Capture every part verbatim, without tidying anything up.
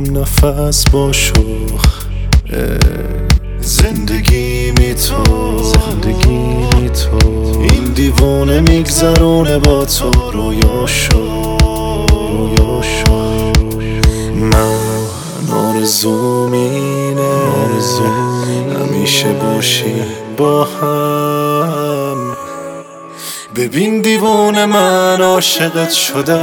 هم نفس با شوخ زندگی می تو زندگی می تو این دیوانه میگذرونه با تو رویا شو رویا شو من آرزوم اینه همیشه باشی با هم ببین دیوانه من عاشقت شدم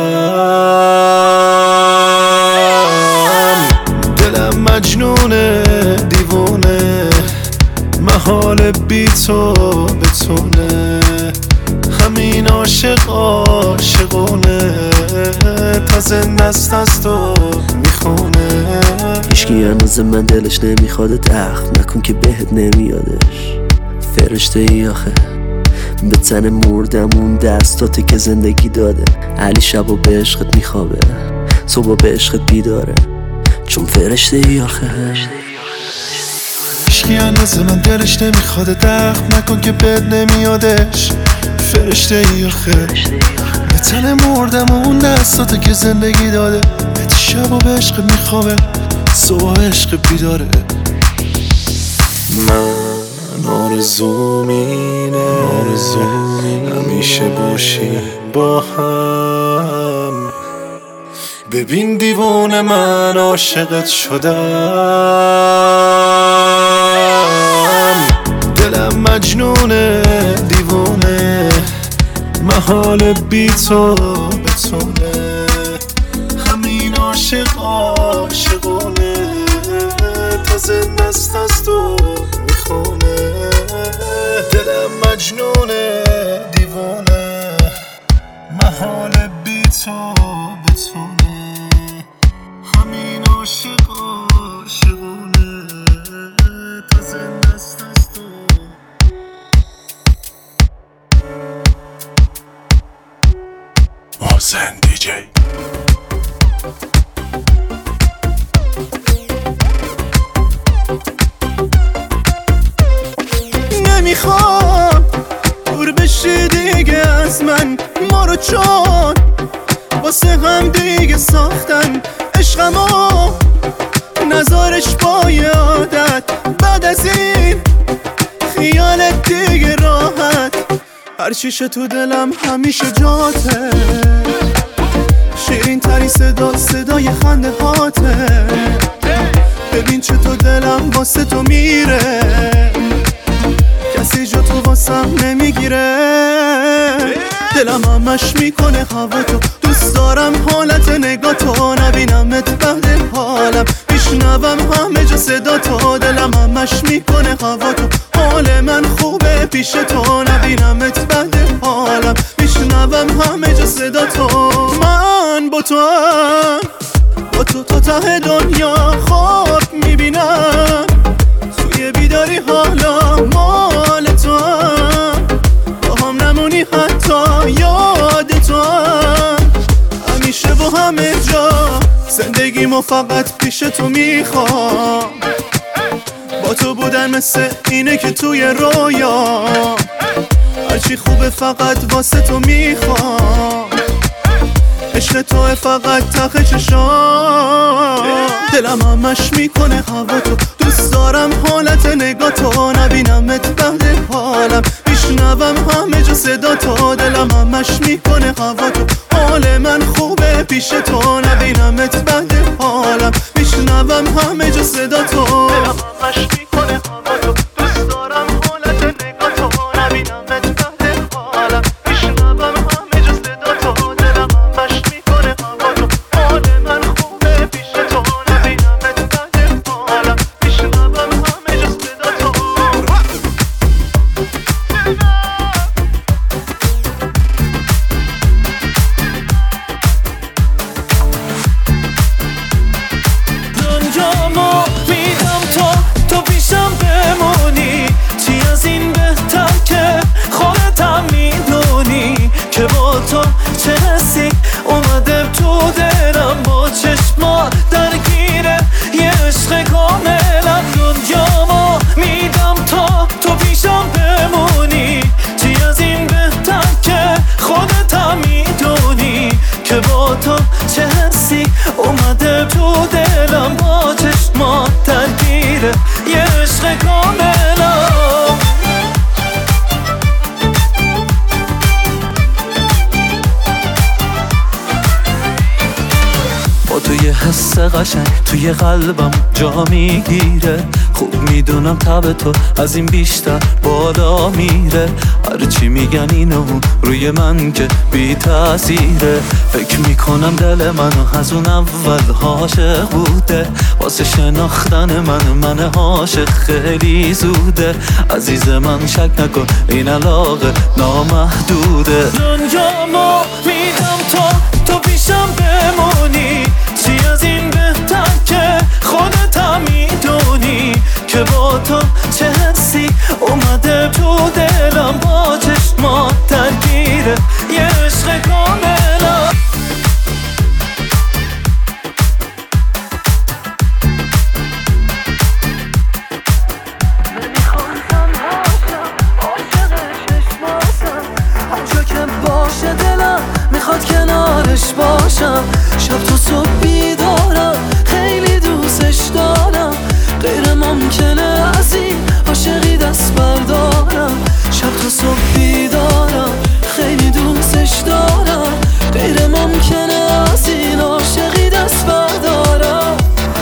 دلم مجنونه دیوانه محال بی تو بتونه همین عاشق عاشقونه تا زنده است از تو میخونه هیچکی هنوز من دلش نمیخواد دخل نکن که بهت نمیادش فرشته ای آخه به تن مردمون دستاته که زندگی داده علی شبا به عشقت میخوابه صبح به عشقت بیداره چون فرشته ای آخه هیچکی هنوز من دلش نمیخواد دخل نکن که بهت نمیادش فرشته ای آخه به تن مردمون دستاته که زندگی داده علی شبا به عشقت میخوابه صبح عشق بیداره من آرزوم اینه همیشه باشی با هم ببین دیوانه من عاشقت شدم دلم مجنونه دیوانه محال بی تو بتونه همین عاشق عاشقونه تا زنده است از تو میخونه دلم مجنونه دیوانه محال بی تو بتونه همین عاشق عاشقونه تا زنده است از تو محسن دی جی نمیخوام دور بشی دیگه از من ما رو چون واسه هم دیگه ساختن عشقمو نذارش با یه عادت بعد از این خیالت دیگه راحت هر چیشه تو دلم همیشه جاته شیرین تری صدا صدای خنده هاته ببین چطور دلم واسه تو میره کسی جا تو واسم نمیگیره دلم همش میکنه هوا تو دوست دارم حالت نگاه تو نبینمت بعد حالم میشنوم همه جا صدا تو دلم همش میکنه هوا تو حال من خوبه پیش تو نبینمت بعد حالم میشنوم همه جا صدا تو من با تو هم با تو تا ته دنیا خواب میبینم توی بیداری حالا مال تو هم با هم نمونی حتی یاد تو هم همیشه با همه جا زندگیمو فقط پیش تو میخوام با تو بودن مثل اینه که توی رویا هرچی خوبه فقط واسه تو میخوام عشق توه فقط تخه چشام دلم همش میکنه هوا تو دوست دارم حالت نگاه تو نبینمت بعد حالم میشنوم همه جا صدا تو دلم همش میکنه هوا تو حال من خوبه پیش تو نبینمت بعد حالم میشنوم همه جا صدا تو دلم همش میکنه هوا تو دوست دارم حالت نگاه تو نبینمت بعد حالم میشنوم همه جا صدا تو دلم همش میکنه هوا تو حال من خوبه پیش تو نبینمت بعد حالم میشنوم همه جا صدا تو دنیامو میدم تا تو پیشم بمونی چی از این بهتر که خودتم میدونی که با تو چه حسی اومده تو دلم با چشمات درگیره یه عشق کاملا دنیامو میدم تا تو پیشم بمونی چی از این بهتر که خودتم میدونی که با تو چه حسی اومده تو دلم یه حس قشنگ توی قلبم جا میگیره. خوب میدونم تب تو از این بیشتر بالا میره. هرچی میگن اینو روی من که بی تأثیره. فکر میکنم دل منو از اون اول عاشق بوده. واسه شناختن من من عاشق خیلی زوده. عزیز من شک نکن این علاقه نامحدوده. دنیامو میدم تا تو پیشم بمونی. چی از این بهتر که خودت هم میدونی که با تو چه حسی اومده تو دلم. با چشمات درگیره یه عشق کاملا. نمیخوام تنها شم عاشق چشماتم. هر جا که باشه دلم میخواد کنارش باشم. شب تا صبح بیدارم خیلی دوستش دارم. غیر ممکنه از این عاشقی دست بردارم. شب تا صبح بیدارم خیلی دوستش دارم. غیر ممکنه از این عاشقی دست بردارم.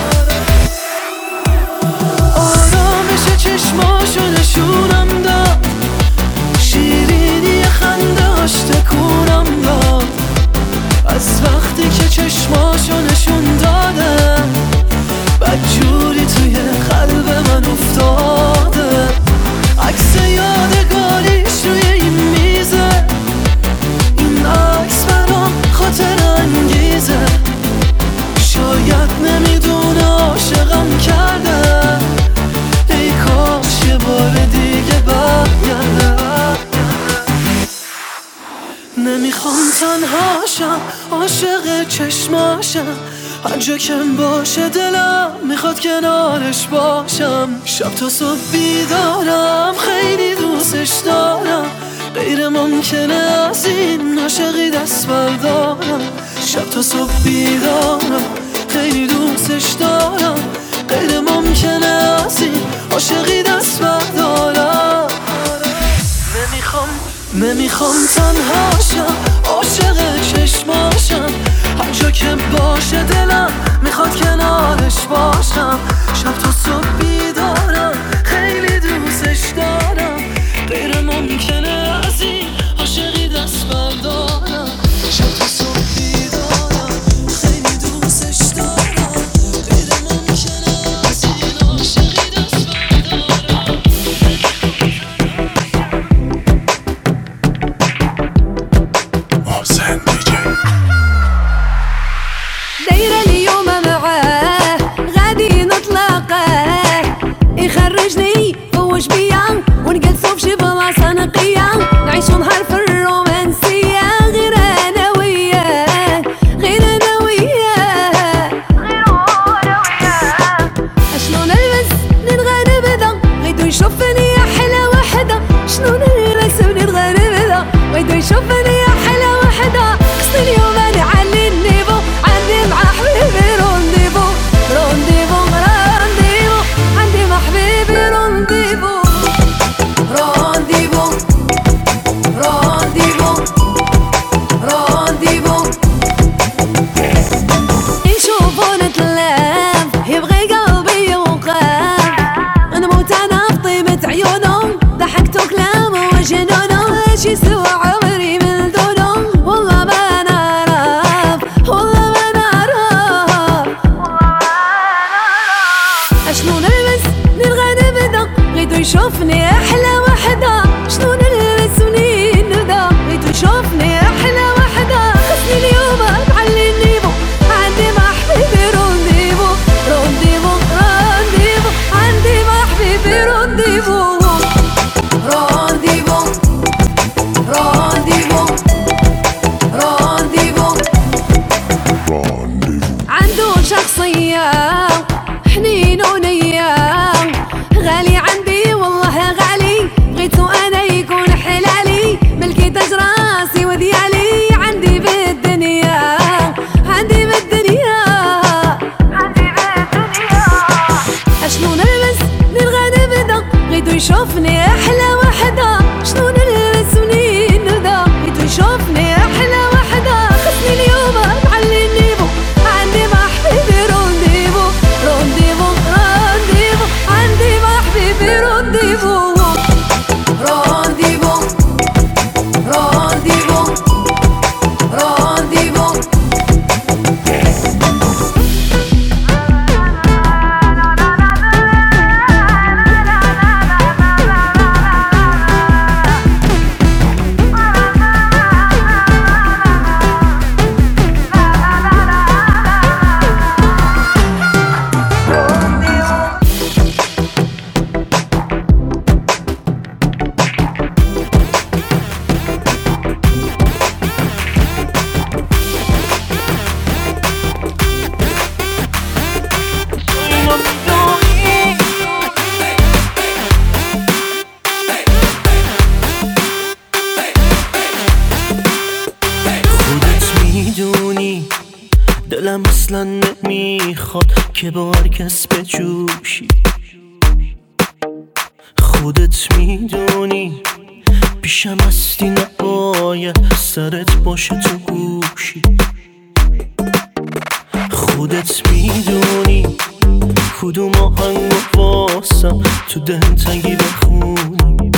آرامش چشماشو نشونم داد. شیرینی خنده‌اش تکونم داد. از وقتی که چشماشو نشون داده بدجوری توی قلب من افتاده. عکس یادگاریش روی این میزه. این عکس برام خاطر انگیزه. شاید نمیدونه عاشقم کرده. ای کاش یه بار دیگه برگرده. نمیخوام تنها شم عاشق چشماشم. هر جا که باشه دلم میخواد کنارش باشم. شب تا صبح بیدارم خیلی دوستش دارم. غیر ممکنه از این عاشقی دست بردارم. شب تا صبح بیدارم خیلی دوستش دارم. غیر ممکنه از این عاشقی دست بردارم. نمیخوام نمیخوام تنها شم عاشق چشماشم. هر جا که باشه دلم میخواد کنارش باشم. شب تا صبح بیدارم خیلی دوستش دارم. غیر ممکنه از این عاشقی دست بردارم. شب تا صبح بیدارم خیلی دوستش دارم. غیر ممکنه از این عاشقی دست بردارم. محسن دیجی دايرة اليوم معاه غادي دلم اصلا نمیخواد که با هر کس بجوشی. خودت میدونی پیشم هستی، نباید سرت باشه تو گوشی. خودت میدونی کدوم آهنگ واسم تو دلتنگی بخونی.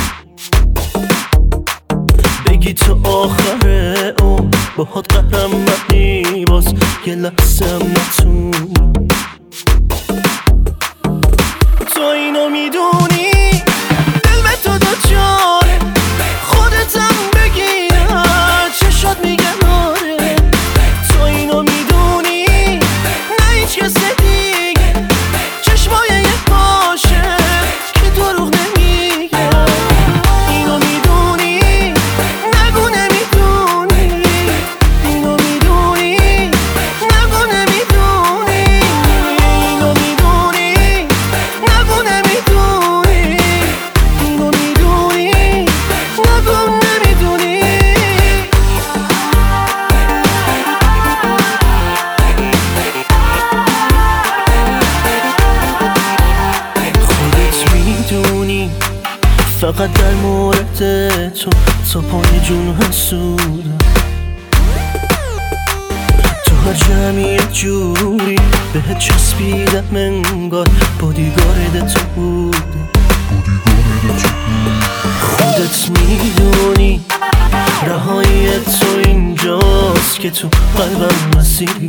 بگی تو آخره اون باهات قهرم منی، باز یه لحظه هم نتونی. تو اینو میدونی دل به تو دو جاره، خودتم بگیره چشات میگن آره. تو اینو میدونی نه هیچ کس دیگه چشمای یه باشه که دروغ نمیگه. اینو میدونی نگو نمیدونی، اینو میدونی نگو نمیدونی، اینو میدونی نگو نمیدونی، اینو میدونی نگو نمیدونی. خودت میدونی فقط در مورد تو تا پای جون حسودم. تو هر جمعی جوری بهت چسبیدم، انگار بادیگارد تو بودم. خودت میدونی رهایی تو اینجاست که تو قلبم مسیری.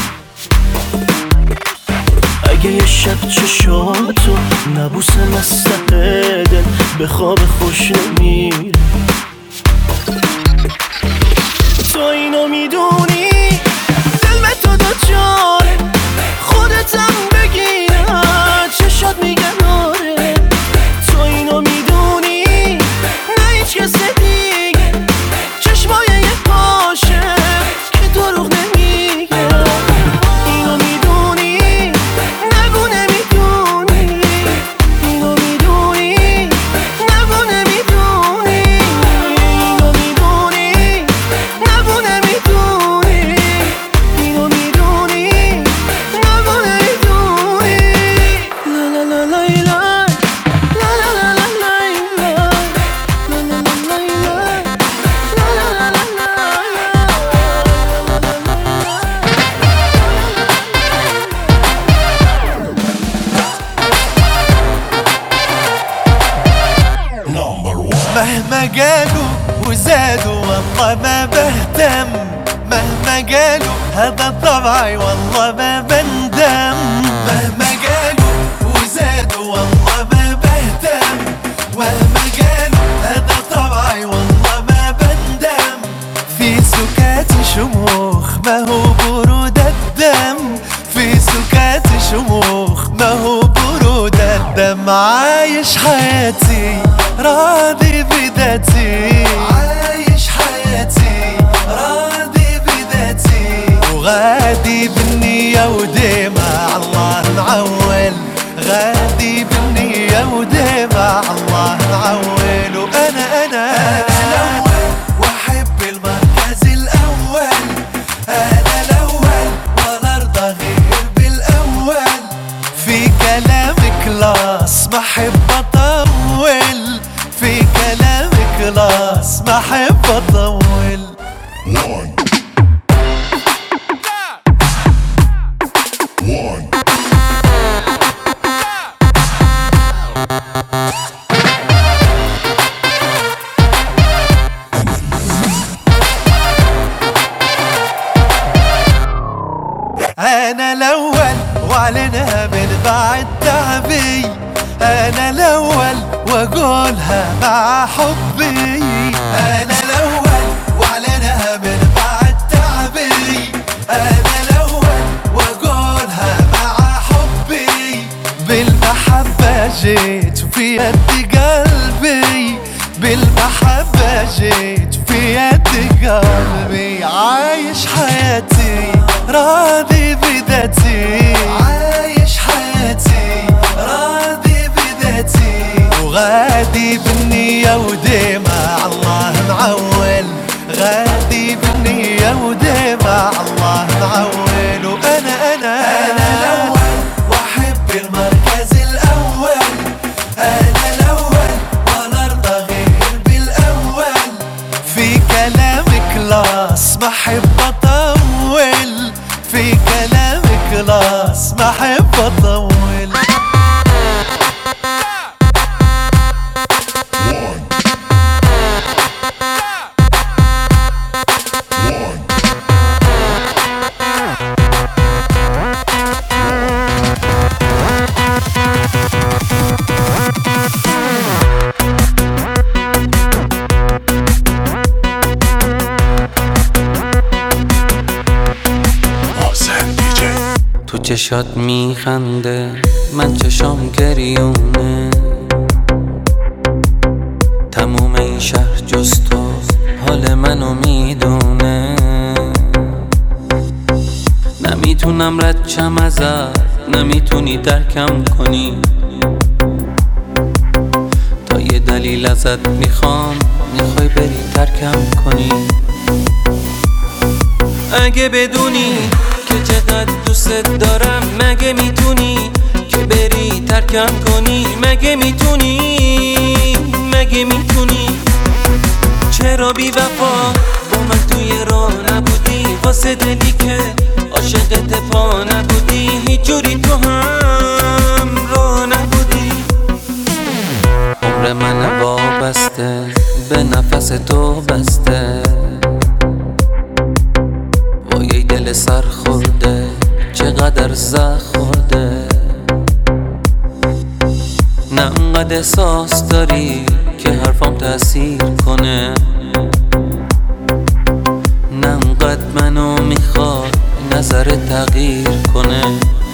اگه یه شب چشاتو نبوسم از ته دل به خواب خوش نمیره. تو اینو میدونی دل به تو دو جاره، خودتم بگیره چشات میگن آره. تو اینو میدونی نه هیچ کس دیگه چشمای یه باشه که دروغ نمیگه. اینو میدونی نگو نمیدونی، اینو میدونی نگو نمیدونی، اینو میدونی نگو نمیدونی، اینو میدونی نگو نمیدونی. لا لا لا لا لا لا لا لا مهما قالوا وزادوا والله ما بهتم، مهما قالوا هذا طبعي والله ما بندم. مهما قالوا وزادوا والله ما بهتم، مهما قالوا هذا طبعي والله ما بندم. في سكات شموخ ما هو برود الدم، في سكات شموخ ما هو برود الدم. عايش حياتي راضي بذاتي، عايش حياتي راضي بذاتي، وغادي بالنية وديما الله معول، غادي بالنية وديما الله معول. وأنا أنا الأول وأحب المركز الأول، أنا الأول ولا أرضى غير بالأول. في كلامك لاص ما أحب أطول، في كلامك لاص ما أحب أطول. One. One. أنا الأول وأعلنها من بعد تعبي، أنا الأول وأقولها مع حبي. أنا الأول وأعلنها من بعد تعبي، أنا الأول وأقولها مع حبي. بالمحبة جيت وفي يد قلبي، بالمحبة جيت في يد قلبي. عايش حياتي راضي بذاتي، عايش حياتي راضي بذاتي، وغادي بالنية وديما الله معول، غادي بالنية وديما الله معول. احب اطول في كلامك خلاص ما احب اطول. تو چشات میخنده من چشام گریونه، تموم این شهر جز تو حال منو میدونه. نمیتونم رد شم ازت، نمیتونی درکم کنی، تا یه دلیل ازت میخوام میخوای بری ترکم کنی. اگه بدونی که چقدر دوست دارم، مگه میتونی که بری ترکم کنی؟ مگه میتونی مگه میتونی چرا بی وفا با من توی راه نبودی؟ واسه دلی که عاشقت پا نبودی، هیچ جوری تو هم راه نبودی. عمر من وابسته به نفس تو بسته، وای دل سر خورده چقدر زخم خورده. نه انقدر احساس داری که حرفام تأثیر کنه، نه انقدر منو میخواد نظر تغییر کنه.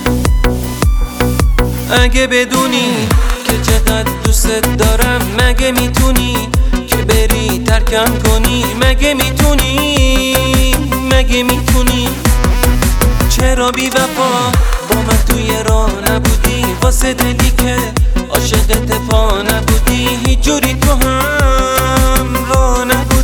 اگه بدونی که چقدر دوست دارم، مگه میتونی که بری ترکم کنی؟ مگه میتونی مگه میتونی چرا بی وفا با من توی راه نبودی؟ واسه دلی که عاشقت پا نبودی، هیچ جوری تو هم راه نبودی.